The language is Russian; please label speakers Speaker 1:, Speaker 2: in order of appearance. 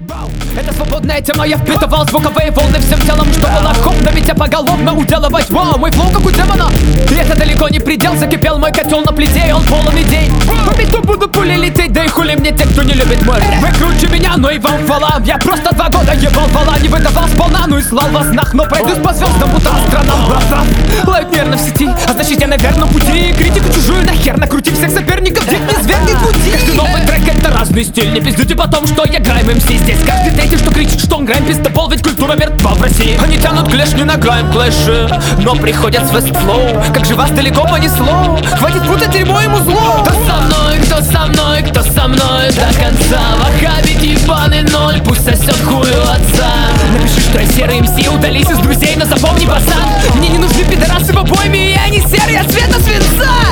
Speaker 1: Это свободная тема, я впитывал звуковые волны всем телом, что было хоп, давить тебя поголовно, уделывать. Вау, мой флоу как у демона. И это далеко не предел, закипел мой котел на плите, и он полон идей. По биту буду пули лететь, да и хули мне те, кто не любит мой рэп. Вы круче меня, но и вам хвала. Я просто 2 года ебал вала, не выдавал сполна, ну и слал вас нах. Но пройдусь по звездам, будто астронавт. Лайк нервно в сети, а значит я на верном пути. Критику чужую нахер накрути, всех соперников дед не свергнет пути. Каждый новый трек это разный стиль, не пиздуйте потом, что я граем МС. Здесь каждый третий, что кричит, что он граем пиздобол, ведь культура мертва в России. Они тянут клеш, не награем клэши, но приходят с фестфлоу. Как же вас далеко понесло, хватит путать дерьмо ему зло. Кто со мной, кто со мной, кто со мной до конца. Вахабит ебаный ноль, пусть сосет хую отца. Напиши, что я серый МС, удались из друзей, но запомни, пацан, мне не нужны пидорасы в